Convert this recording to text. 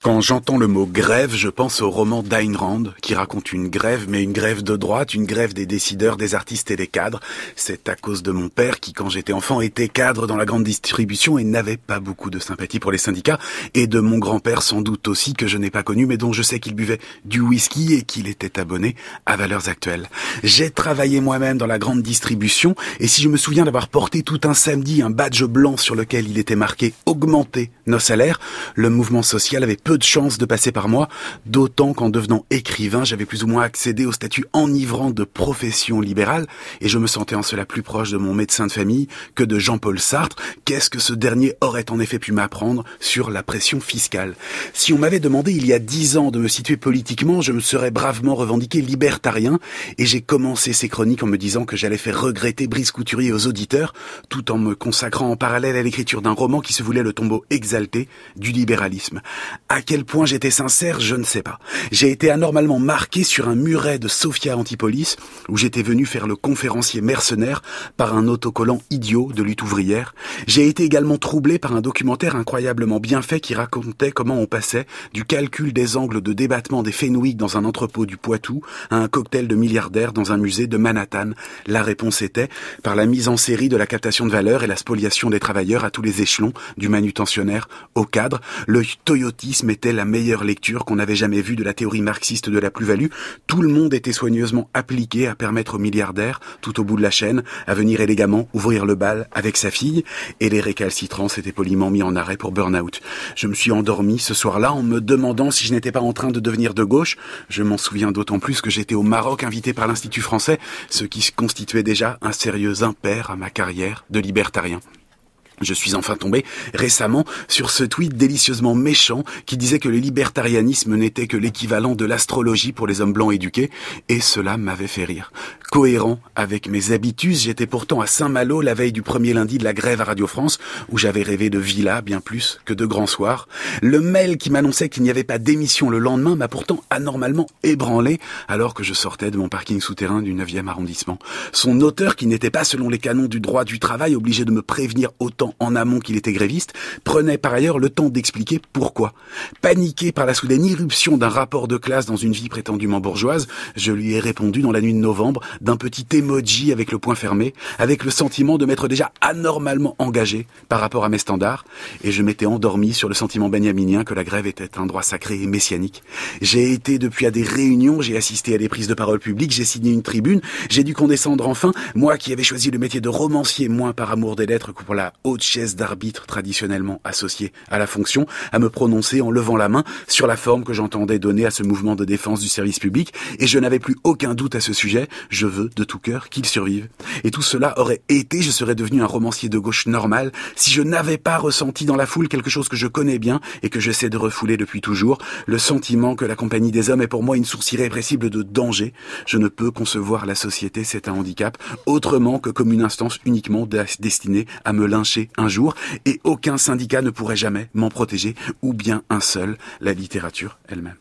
Quand j'entends le mot grève, je pense au roman d'Ayn Rand, qui raconte une grève, mais une grève de droite, une grève des décideurs, des artistes et des cadres. C'est à cause de mon père qui, quand j'étais enfant, était cadre dans la grande distribution et n'avait pas beaucoup de sympathie pour les syndicats, et de mon grand-père sans doute aussi, que je n'ai pas connu, mais dont je sais qu'il buvait du whisky et qu'il était abonné à Valeurs Actuelles. J'ai travaillé moi-même dans la grande distribution, et si je me souviens d'avoir porté tout un samedi un badge blanc sur lequel il était marqué « Augmenter nos salaires », le mouvement social avait peu de chance de passer par moi, d'autant qu'en devenant écrivain, j'avais plus ou moins accédé au statut enivrant de profession libérale, et je me sentais en cela plus proche de mon médecin de famille que de Jean-Paul Sartre. Qu'est-ce que ce dernier aurait en effet pu m'apprendre sur la pression fiscale? Si on m'avait demandé il y a 10 ans de me situer politiquement, je me serais bravement revendiqué libertarien, et j'ai commencé ces chroniques en me disant que j'allais faire regretter Brice Couturier aux auditeurs, tout en me consacrant en parallèle à l'écriture d'un roman qui se voulait le tombeau exalté du libéralisme. À quel point j'étais sincère, je ne sais pas. J'ai été anormalement marqué sur un muret de Sophia Antipolis, où j'étais venu faire le conférencier mercenaire par un autocollant idiot de lutte ouvrière. J'ai été également troublé par un documentaire incroyablement bien fait qui racontait comment on passait du calcul des angles de débattement des Fenwick dans un entrepôt du Poitou à un cocktail de milliardaires dans un musée de Manhattan. La réponse était par la mise en série de la captation de valeur et la spoliation des travailleurs à tous les échelons, du manutentionnaire au cadre. Le toyotisme était la meilleure lecture qu'on avait jamais vue de la théorie marxiste de la plus-value. Tout le monde était soigneusement appliqué à permettre aux milliardaires, tout au bout de la chaîne, à venir élégamment ouvrir le bal avec sa fille, et les récalcitrants s'étaient poliment mis en arrêt pour burn-out. Je me suis endormi ce soir-là en me demandant si je n'étais pas en train de devenir de gauche. Je m'en souviens d'autant plus que j'étais au Maroc invité par l'Institut français, ce qui constituait déjà un sérieux impair à ma carrière de libertarien. Je suis enfin tombé récemment sur ce tweet délicieusement méchant qui disait que le libertarianisme n'était que l'équivalent de l'astrologie pour les hommes blancs éduqués, et cela m'avait fait rire. Cohérent avec mes habitudes, j'étais pourtant à Saint-Malo la veille du premier lundi de la grève à Radio France, où j'avais rêvé de villa bien plus que de grands soirs. Le mail qui m'annonçait qu'il n'y avait pas d'émission le lendemain m'a pourtant anormalement ébranlé, alors que je sortais de mon parking souterrain du 9e arrondissement. Son auteur, qui n'était pas selon les canons du droit du travail obligé de me prévenir autant en amont qu'il était gréviste, prenait par ailleurs le temps d'expliquer pourquoi. Paniqué par la soudaine irruption d'un rapport de classe dans une vie prétendument bourgeoise, je lui ai répondu dans la nuit de novembre d'un petit emoji avec le poing fermé, avec le sentiment de m'être déjà anormalement engagé par rapport à mes standards, et je m'étais endormi sur le sentiment benjaminien que la grève était un droit sacré et messianique. J'ai été depuis à des réunions, j'ai assisté à des prises de parole publiques, j'ai signé une tribune, j'ai dû condescendre enfin, moi qui avais choisi le métier de romancier moins par amour des lettres que pour la haute chaise d'arbitre traditionnellement associée à la fonction, à me prononcer en levant la main sur la forme que j'entendais donner à ce mouvement de défense du service public, et je n'avais plus aucun doute à ce sujet, je veux de tout cœur qu'il survive. Et tout cela aurait été, je serais devenu un romancier de gauche normal, si je n'avais pas ressenti dans la foule quelque chose que je connais bien et que j'essaie de refouler depuis toujours, le sentiment que la compagnie des hommes est pour moi une source irrépressible de danger. Je ne peux concevoir la société, c'est un handicap, autrement que comme une instance uniquement destinée à me lyncher un jour, et aucun syndicat ne pourrait jamais m'en protéger, ou bien un seul, la littérature elle-même.